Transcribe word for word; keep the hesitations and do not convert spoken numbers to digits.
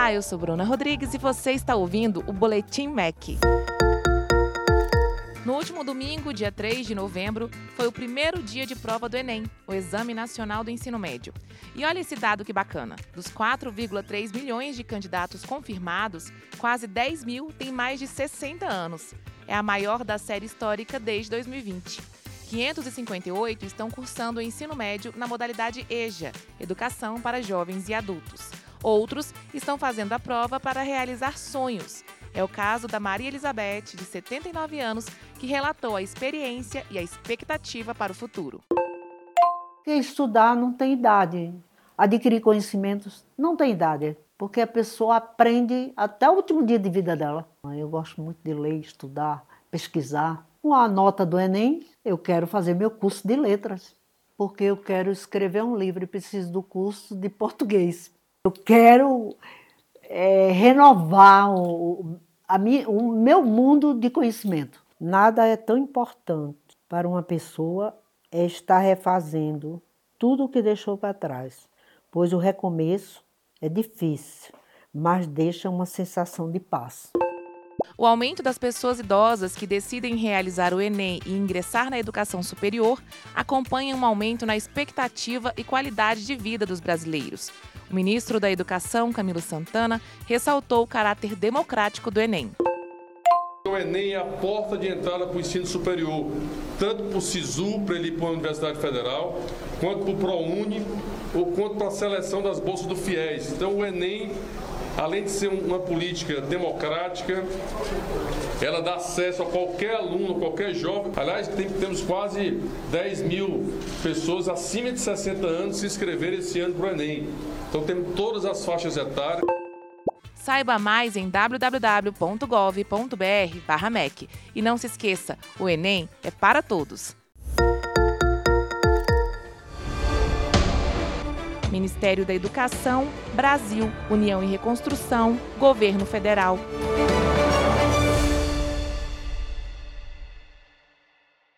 Olá, eu sou Bruna Rodrigues e você está ouvindo o Boletim M E C. No último domingo, dia três de novembro, foi o primeiro dia de prova do Enem, o Exame Nacional do Ensino Médio. E olha esse dado que bacana. Dos quatro vírgula três milhões de candidatos confirmados, quase dez mil têm mais de sessenta anos. É a maior da série histórica desde dois mil e vinte. quinhentos e cinquenta e oito estão cursando o ensino médio na modalidade EJA, Educação para Jovens e Adultos. Outros estão fazendo a prova para realizar sonhos. É o caso da Maria Elizabeth, de setenta e nove anos, que relatou a experiência e a expectativa para o futuro. Porque estudar não tem idade. Adquirir conhecimentos não tem idade. Porque a pessoa aprende até o último dia de vida dela. Eu gosto muito de ler, estudar, pesquisar. Com a nota do Enem, eu quero fazer meu curso de letras. Porque eu quero escrever um livro e preciso do curso de português. Eu quero é, renovar o, a minha, o meu mundo de conhecimento. Nada é tão importante para uma pessoa é estar refazendo tudo o que deixou para trás. Pois o recomeço é difícil, mas deixa uma sensação de paz. O aumento das pessoas idosas que decidem realizar o Enem e ingressar na educação superior acompanha um aumento na expectativa e qualidade de vida dos brasileiros. O ministro da Educação, Camilo Santana, ressaltou o caráter democrático do Enem. O Enem é a porta de entrada para o ensino superior, tanto para o SISU, para ele ir para a Universidade Federal, quanto para o ProUni, ou quanto para a seleção das bolsas do FIES. Então o Enem, além de ser uma política democrática, ela dá acesso a qualquer aluno, a qualquer jovem. Aliás, tem, temos quase dez mil pessoas acima de sessenta anos se inscreverem esse ano para o Enem. Então temos todas as faixas etárias. Saiba mais em w w w ponto gov ponto b r barra M E C. E não se esqueça, o Enem é para todos. Ministério da Educação, Brasil, União e Reconstrução, Governo Federal.